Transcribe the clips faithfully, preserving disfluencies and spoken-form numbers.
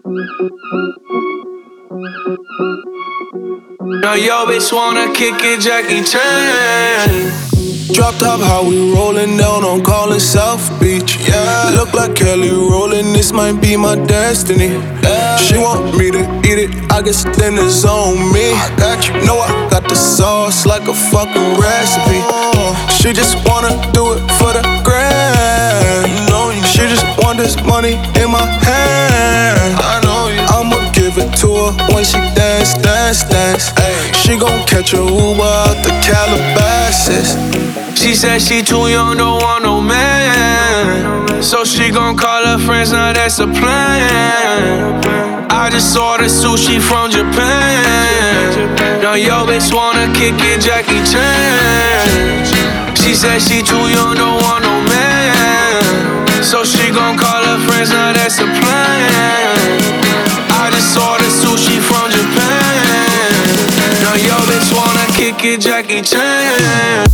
Now yo bitch wanna kick it, Jackie Chan. Drop top, how we rollin' down on Collins South Beach. Yeah, look like Kelly rollin', this might be my destiny. Yeah. She want me to eat it, I guess then it's on me. I got you, know I got the sauce like a fucking recipe. She just wanna do it for the grand. You know you she just want this money in my hand. I know you. I'ma give it to her when she dance, dance, dance. Ay. She gon' catch a Uber out the Calabasas. She said she too young, don't want no man. So she gon' call her friends, now that's a plan. I just ordered sushi from Japan. Now yo bitch wanna kick it, Jackie Chan. She said she too young, don't want no man. So she gon' call her friends, now that's a plan. I just ordered sushi from Japan. Now yo bitch wanna kick it, Jackie Chan.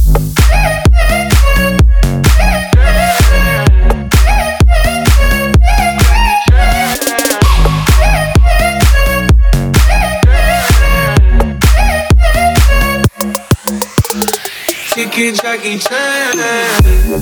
Kick it, Jackie Chan.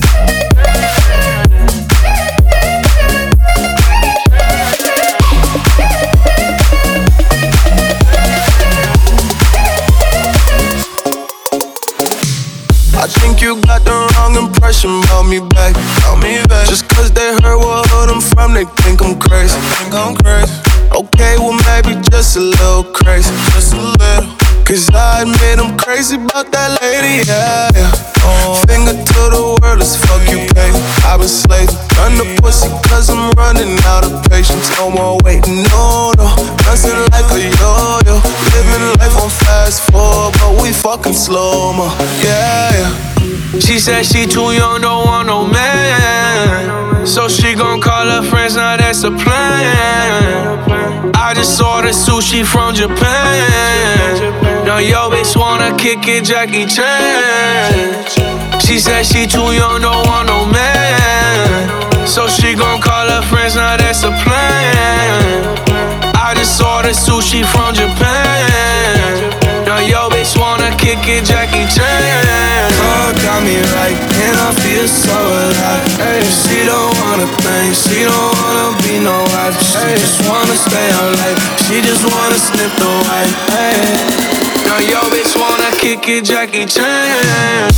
I think you got the wrong impression about me back. About me back. Just cause they heard what hood I'm from, they think I'm crazy. Think I'm crazy. Okay, well maybe just a little crazy. Just a little. Cause I admit I'm crazy about that lady, yeah, yeah. Oh. Finger to the world, as fuck you pay. I've been slaving, run the pussy cause I'm running out of patience. No more waiting, no, no. Dancing like a yo-yo. Living life on fast forward, but we fucking slow-mo, yeah, yeah. She said she too young, don't want no man. So she gon' call her friends, now that's a plan. I just ordered sushi from Japan. Now yo bitch wanna kick it, Jackie Chan. She said she too young, don't want no man. So she gon' call her friends, now that's a plan. I just ordered sushi from Japan. Now yo bitch wanna kick it, Jackie Chan. God got me right, and I feel so alive. Ay, she don't wanna think, she don't wanna be no wife. She just wanna stay alive, she just wanna sniff the white. Ay. Now yo bitch wanna kick it, Jackie Chan.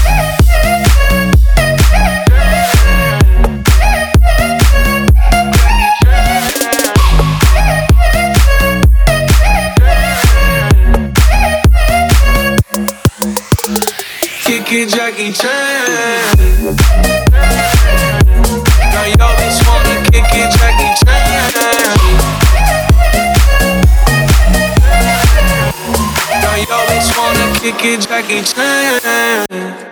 Kick it, Jackie Chan. Now yo bitch wanna kick it, Jackie Chan. Now yo bitch wanna kick it, Jackie Chan.